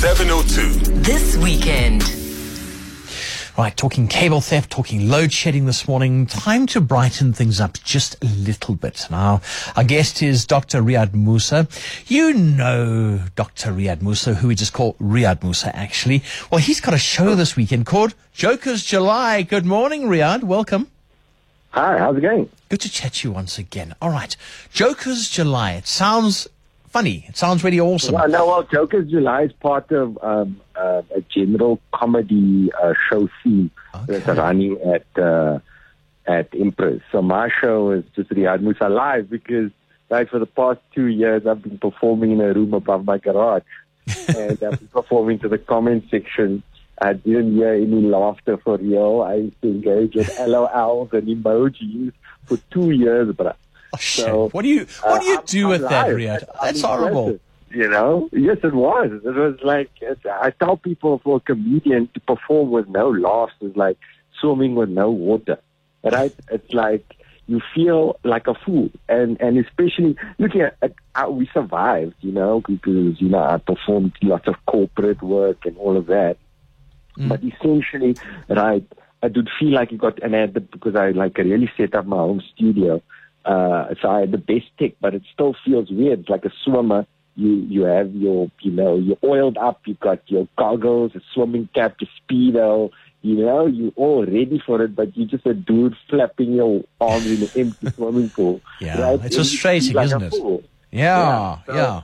702. This weekend. Right, talking cable theft, talking load shedding this morning. Time to brighten things up just a little bit. Now, our guest is Dr. Riyad Moosa. You know Dr. Riyad Moosa, who we just call Riyad Moosa, actually. Well, he's got a show this weekend called Jokers July. Good morning, Riyad. Welcome. Hi, how's it going? Good to chat to you once again. All right, Jokers July. It sounds funny. It sounds really awesome. Well, Jokers July is part of a general comedy show scene that's running at Empress. So my show is just Riyad Moosa Live because, right, for the past 2 years I've been performing in a room above my garage, and I've been performing to the comment section. I didn't hear any laughter for real. I used to engage with LOLs and emojis for 2 years, but oh, shit. So, what do you do with that, Riyad? That's horrible. You know? Yes, it was. It was like, I tell people for a comedian to perform with no laughs is like swimming with no water, right? It's like you feel like a fool. And especially looking at how we survived, you know, because, you know, I performed lots of corporate work and all of that. But essentially, right, I did feel like it got, and I had because I really set up my home studio. So I had the best tech, but it still feels weird. It's like a swimmer. You have your, you know, you're oiled up. You've got your goggles, a swimming cap, your Speedo. You know, you're all ready for it, but you're just a dude flapping your arms in an empty swimming pool. Yeah, right? it's frustrating, like isn't it? Fool. Yeah.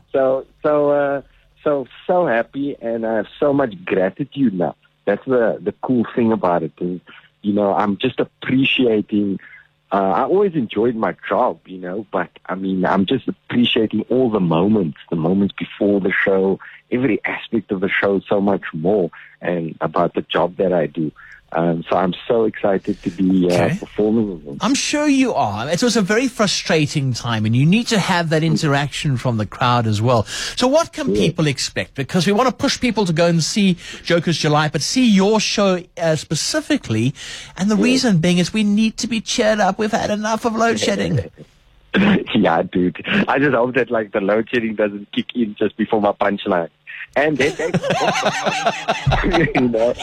So happy, and I have so much gratitude now. That's the cool thing about it. And, you know, I'm just appreciating. I always enjoyed my job, you know, but I mean, I'm just appreciating all the moments before the show, every aspect of the show so much more, and about the job that I do. So I'm so excited to be performing with them. I'm sure you are. It was a very frustrating time, and you need to have that interaction from the crowd as well. So what can people expect? Because we want to push people to go and see Jokers July, but see your show specifically. And the reason being is we need to be cheered up. We've had enough of load shedding. Yeah, dude. I just hope that, like, the load shedding doesn't kick in just before my punchline. And then, you know,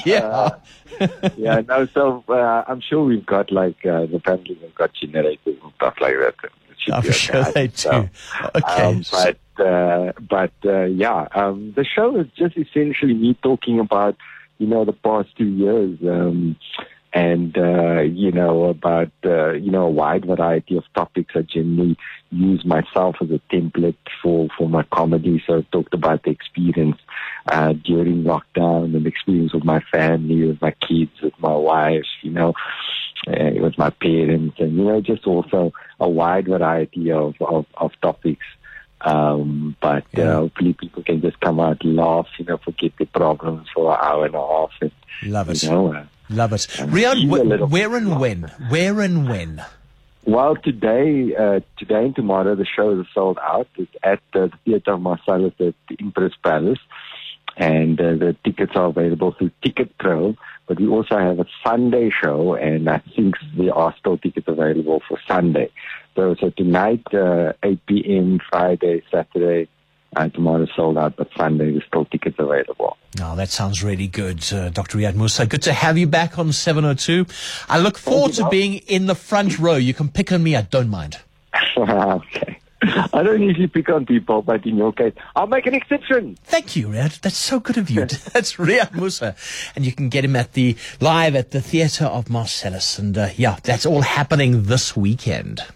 so I'm sure we've got the family have got generators and stuff like that. I'm sure they do. So, the show is just essentially me talking about, you know, the past 2 years, and you know, about you know, a wide variety of topics. I generally use myself as a template for my comedy. So I talked about the experience during lockdown, and the experience with my family, with my kids, with my wife, you know, with my parents, and, you know, just also a wide variety of topics. Hopefully people can just come out, laugh, you know, forget their problems for an hour and a half. And, love it. You know, love it. Riyad, where and when? Well, today and tomorrow the show is sold out. It's at the Theatre of Marcellus at the Empress Palace, and the tickets are available through Ticket Pro. But we also have a Sunday show, and I think there are still tickets available for Sunday. So tonight, 8 p.m., Friday, Saturday, tomorrow sold out, but Sunday there's still tickets available. Oh, that sounds really good, Dr. Riyad Moosa. Good to have you back on 702. I look forward to being in the front row. You can pick on me. I don't mind. Okay. I don't usually pick on people, but in your case, I'll make an exception. Thank you, Riyad. That's so good of you. That's Riyad Moosa. And you can get him live at the Theatre of Marcellus. And that's all happening this weekend.